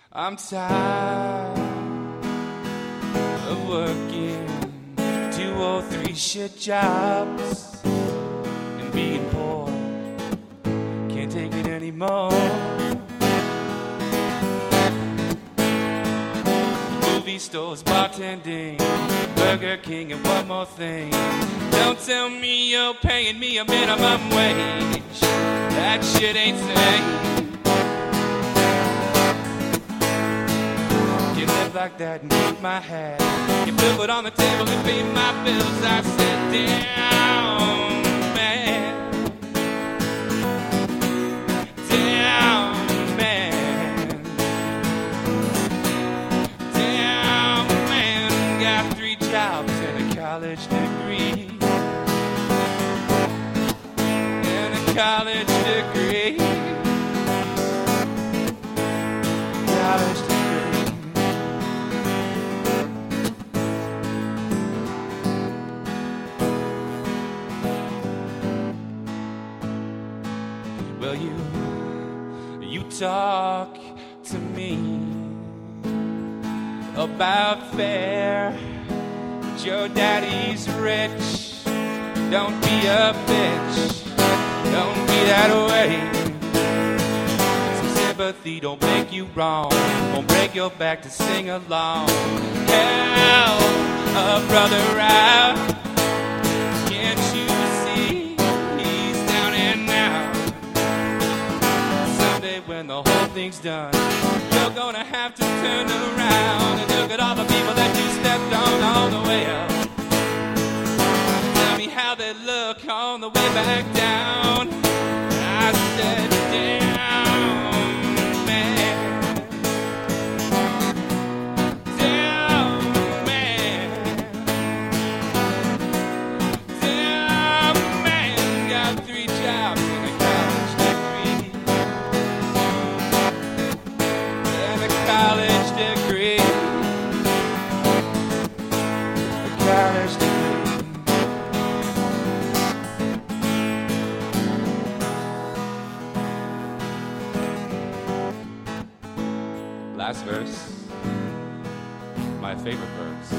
I'm tired of working 2 or 3 shit jobs and being poor. Can't take it anymore. Movie stores, bartending, Burger King, and one more thing. Don't tell me you're paying me a minimum wage. That shit ain't sane. Like that and eat my hat. You put it on the table and pay my bills. I said, down, man. Down, man. Down, man. Got 3 jobs and a college degree. And a college degree. College degree. Well, you talk to me about fair, but your daddy's rich. Don't be a bitch, don't be that way. Some sympathy don't make you wrong, won't break your back to sing along. Help a brother out, can't you see he's down and out? When the whole thing's done, you're gonna have to turn around and look at all the people that you stepped on the way up. Tell me how they look on the way back down. I said, down, man. Down, man. Down, man. Got 3 jobs and a college degree. College degree. A college degree. Last verse, my favorite verse.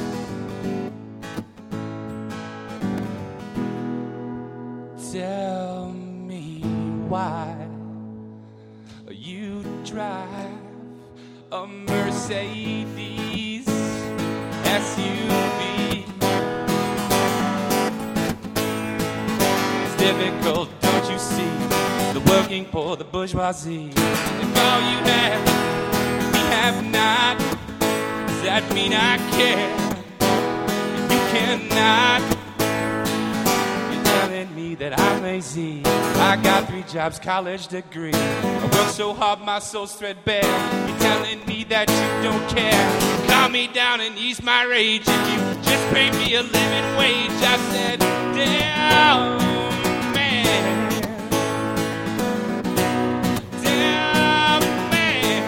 Tell me why you drive a Mercedes SUV. It's difficult, don't you see? The working poor, the bourgeoisie. If all you have, we have not, does that mean I care? If you cannot, you're telling me that I'm lazy. I got 3 jobs, college degree. I work so hard, my soul's threadbare. You're telling me that you don't care. Calm me down and ease my rage. If you just pay me a living wage. I said, down, man. Down, man.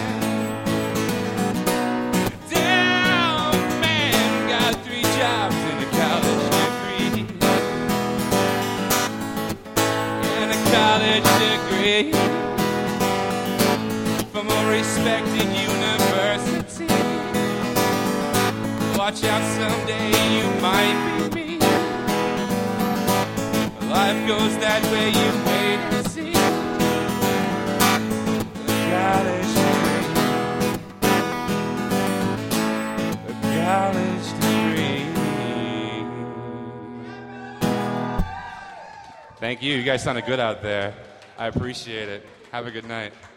Down, man. Got 3 jobs and a college degree. And a college degree from a respected university. Watch out, someday you might be me. Life goes that way, you wait and see. A college degree. A college degree. Thank you. You guys sounded good out there. I appreciate it. Have a good night.